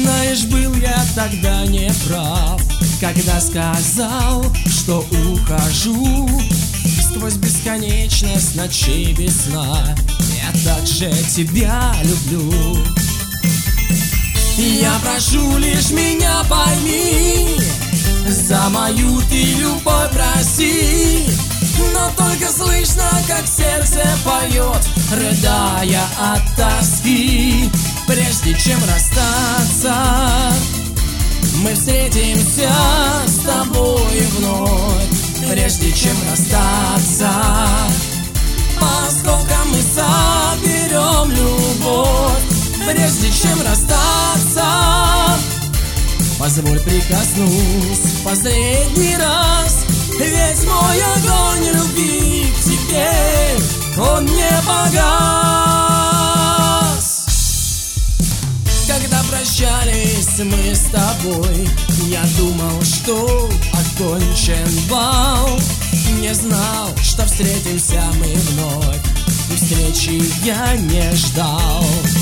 Знаешь, был я тогда не прав, когда сказал, что ухожу сквозь бесконечность ночей без сна. Я так же тебя люблю. Я прошу, лишь меня пойми, за мою ты любовь проси. Но только слышно, как сердце поет, рыдая от тоски. Прежде чем расстаться, мы встретимся с тобой вновь. Прежде чем расстаться, по осколкам мы соберем любовь. Прежде чем расстаться, позволь прикоснусь в последний раз. Ведь мой огонь любви к тебе, он не погас. Когда прощались мы с тобой, я думал, что окончен бал. Не знал, что встретимся мы вновь, и встречи я не ждал.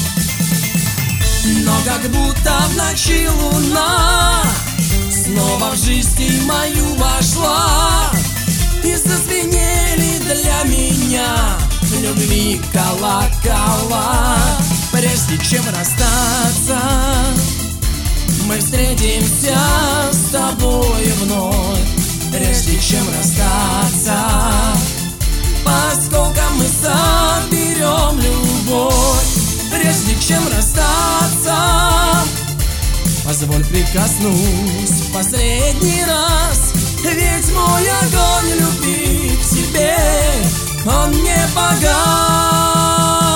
Но как будто в ночи луна снова в жизнь мою вошла, и зазвенели для меня любви колокола. Прежде чем расстаться, мы встретимся с тобой вновь. Прежде чем расстаться, по осколкам мы соберем любовь. Прежде чем расстаться, позволь прикоснусь в последний раз. Ведь мой огонь любви к тебе, он не погас.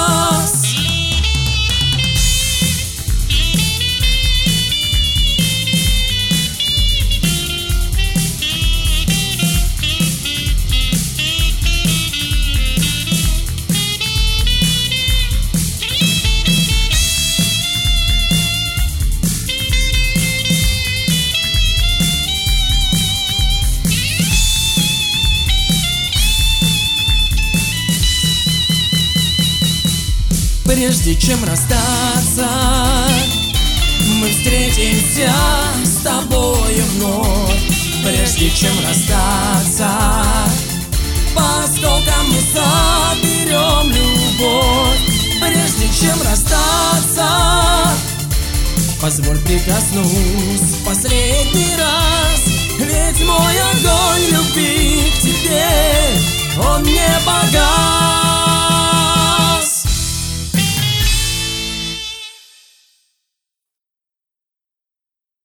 Прежде чем расстаться, мы встретимся с тобой вновь. Прежде чем расстаться, по осколкам мы соберем любовь. Прежде чем расстаться, позволь прикоснусь в последний раз. Ведь мой огонь любви к тебе, он не